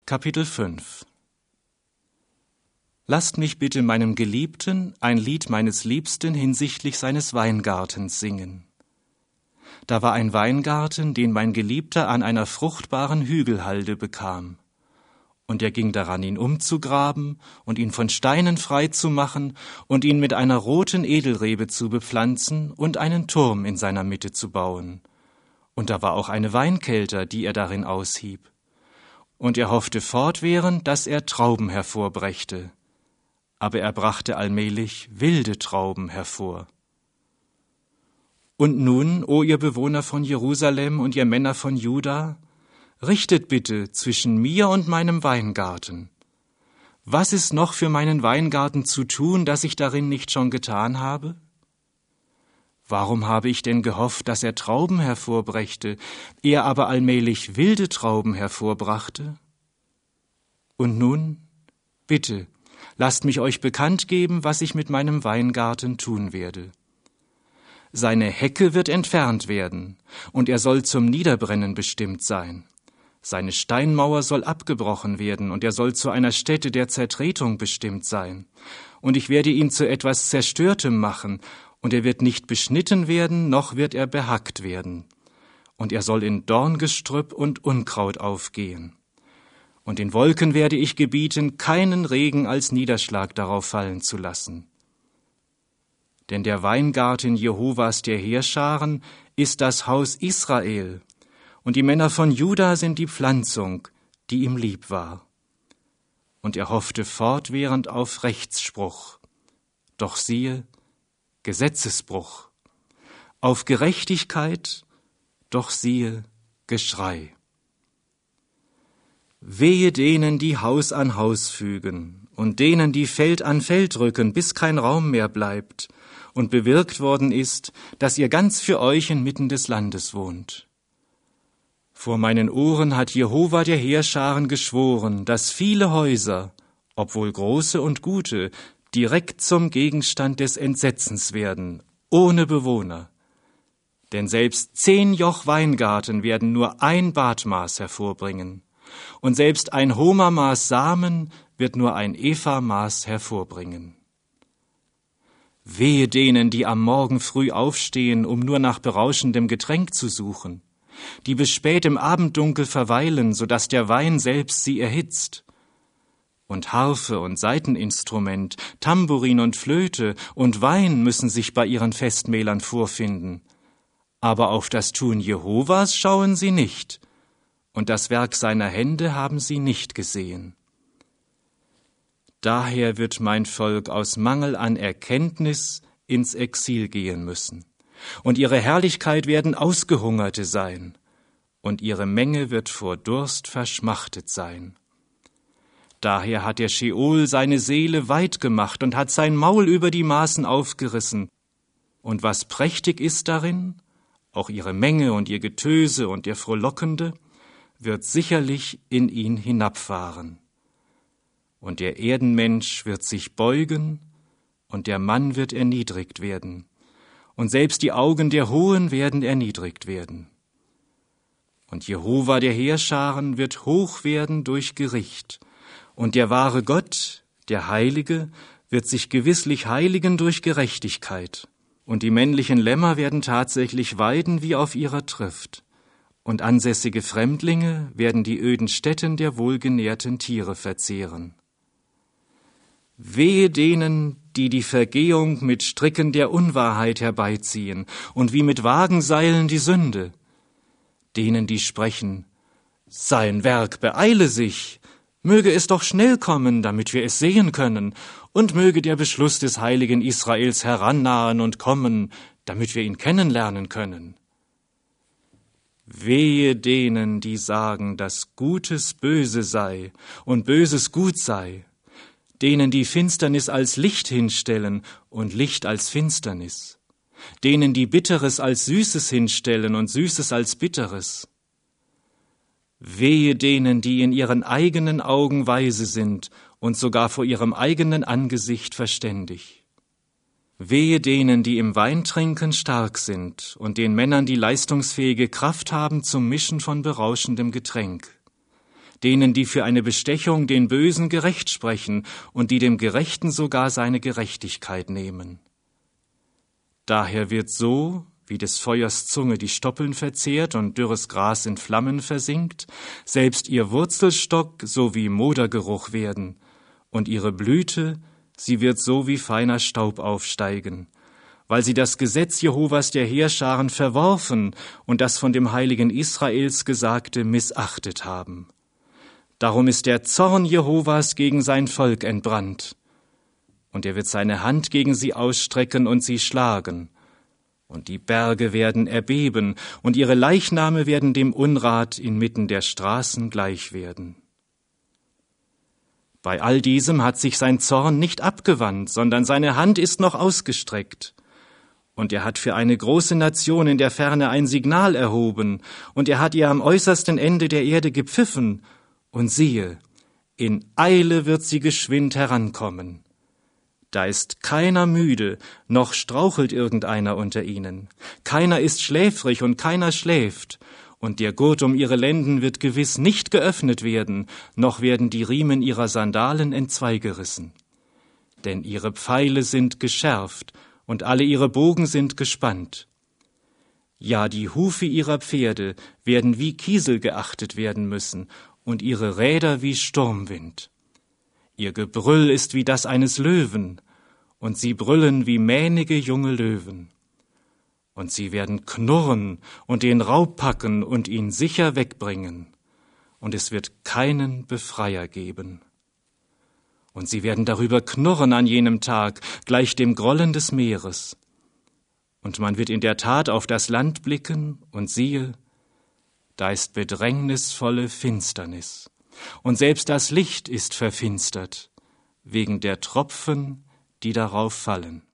Kapitel 5 Lasst mich bitte meinem Geliebten ein Lied meines Liebsten hinsichtlich seines Weingartens singen. Da war ein Weingarten, den mein Geliebter an einer fruchtbaren Hügelhalde bekam. Und er ging daran, ihn umzugraben und ihn von Steinen frei zu machen und ihn mit einer roten Edelrebe zu bepflanzen und einen Turm in seiner Mitte zu bauen. Und da war auch eine Weinkelter, die er darin aushieb. Und er hoffte fortwährend, dass er Trauben hervorbrächte. Aber er brachte allmählich wilde Trauben hervor. Und nun, o ihr Bewohner von Jerusalem und ihr Männer von Juda, richtet bitte zwischen mir und meinem Weingarten. Was ist noch für meinen Weingarten zu tun, das ich darin nicht schon getan habe? Warum habe ich denn gehofft, dass er Trauben hervorbrächte, er aber allmählich wilde Trauben hervorbrachte? Und nun, bitte, lasst mich euch bekannt geben, was ich mit meinem Weingarten tun werde. Seine Hecke wird entfernt werden, und er soll zum Niederbrennen bestimmt sein. Seine Steinmauer soll abgebrochen werden, und er soll zu einer Stätte der Zertretung bestimmt sein. Und ich werde ihn zu etwas Zerstörtem machen, und er wird nicht beschnitten werden, noch wird er behackt werden. Und er soll in Dorngestrüpp und Unkraut aufgehen. Und den Wolken werde ich gebieten, keinen Regen als Niederschlag darauf fallen zu lassen. Denn der Weingarten Jehovas der Heerscharen ist das Haus Israel, und die Männer von Juda sind die Pflanzung, die ihm lieb war. Und er hoffte fortwährend auf Rechtsspruch. Doch siehe, Gesetzesbruch. Auf Gerechtigkeit, doch siehe, Geschrei. Wehe denen, die Haus an Haus fügen, und denen, die Feld an Feld rücken, bis kein Raum mehr bleibt, und bewirkt worden ist, dass ihr ganz für euch inmitten des Landes wohnt. Vor meinen Ohren hat Jehova der Heerscharen geschworen, dass viele Häuser, obwohl große und gute, direkt zum Gegenstand des Entsetzens werden, ohne Bewohner. Denn selbst 10 Joch Weingarten werden nur ein Badmaß hervorbringen, und selbst ein Homermaß Samen wird nur ein Epha-Maß hervorbringen. Wehe denen, die am Morgen früh aufstehen, um nur nach berauschendem Getränk zu suchen, die bis spät im Abenddunkel verweilen, so dass der Wein selbst sie erhitzt. Und Harfe und Saiteninstrument, Tambourin und Flöte und Wein müssen sich bei ihren Festmählern vorfinden. Aber auf das Tun Jehovas schauen sie nicht, und das Werk seiner Hände haben sie nicht gesehen. Daher wird mein Volk aus Mangel an Erkenntnis ins Exil gehen müssen. Und ihre Herrlichkeit werden Ausgehungerte sein, und ihre Menge wird vor Durst verschmachtet sein. Daher hat der Scheol seine Seele weit gemacht und hat sein Maul über die Maßen aufgerissen. Und was prächtig ist darin, auch ihre Menge und ihr Getöse und ihr Frohlockende, wird sicherlich in ihn hinabfahren. Und der Erdenmensch wird sich beugen, und der Mann wird erniedrigt werden. Und selbst die Augen der Hohen werden erniedrigt werden. Und Jehova der Heerscharen wird hoch werden durch Gericht. Und der wahre Gott, der Heilige, wird sich gewisslich heiligen durch Gerechtigkeit. Und die männlichen Lämmer werden tatsächlich weiden wie auf ihrer Trift. Und ansässige Fremdlinge werden die öden Stätten der wohlgenährten Tiere verzehren. Wehe denen, die die Vergehung mit Stricken der Unwahrheit herbeiziehen und wie mit Wagenseilen die Sünde. Denen, die sprechen, sein Werk beeile sich, möge es doch schnell kommen, damit wir es sehen können, und möge der Beschluss des heiligen Israels herannahen und kommen, damit wir ihn kennenlernen können. Wehe denen, die sagen, dass Gutes böse sei und Böses gut sei, denen die Finsternis als Licht hinstellen und Licht als Finsternis, denen die Bitteres als Süßes hinstellen und Süßes als Bitteres. Wehe denen, die in ihren eigenen Augen weise sind und sogar vor ihrem eigenen Angesicht verständig. Wehe denen, die im Weintrinken stark sind und den Männern, die leistungsfähige Kraft haben zum Mischen von berauschendem Getränk. denen, die für eine Bestechung den Bösen gerecht sprechen und die dem Gerechten sogar seine Gerechtigkeit nehmen. Daher wird so, wie des Feuers Zunge die Stoppeln verzehrt und dürres Gras in Flammen versinkt, selbst ihr Wurzelstock so wie Modergeruch werden, und ihre Blüte, sie wird so wie feiner Staub aufsteigen, weil sie das Gesetz Jehovas der Heerscharen verworfen und das von dem Heiligen Israels Gesagte missachtet haben. Darum ist der Zorn Jehovas gegen sein Volk entbrannt, und er wird seine Hand gegen sie ausstrecken und sie schlagen, und die Berge werden erbeben, und ihre Leichname werden dem Unrat inmitten der Straßen gleich werden. Bei all diesem hat sich sein Zorn nicht abgewandt, sondern seine Hand ist noch ausgestreckt. Und er hat für eine große Nation in der Ferne ein Signal erhoben, und er hat ihr am äußersten Ende der Erde gepfiffen, und siehe, in Eile wird sie geschwind herankommen. Da ist keiner müde, noch strauchelt irgendeiner unter ihnen. Keiner ist schläfrig und keiner schläft. Und der Gurt um ihre Lenden wird gewiss nicht geöffnet werden, noch werden die Riemen ihrer Sandalen entzweigerissen. Denn ihre Pfeile sind geschärft und alle ihre Bogen sind gespannt. Ja, die Hufe ihrer Pferde werden wie Kiesel geachtet werden müssen und ihre Räder wie Sturmwind. Ihr Gebrüll ist wie das eines Löwen, und sie brüllen wie mähnige junge Löwen. Und sie werden knurren und den Raub packen und ihn sicher wegbringen, und es wird keinen Befreier geben. Und sie werden darüber knurren an jenem Tag, gleich dem Grollen des Meeres. Und man wird in der Tat auf das Land blicken, und siehe, da ist bedrängnisvolle Finsternis, und selbst das Licht ist verfinstert, wegen der Tropfen, die darauf fallen.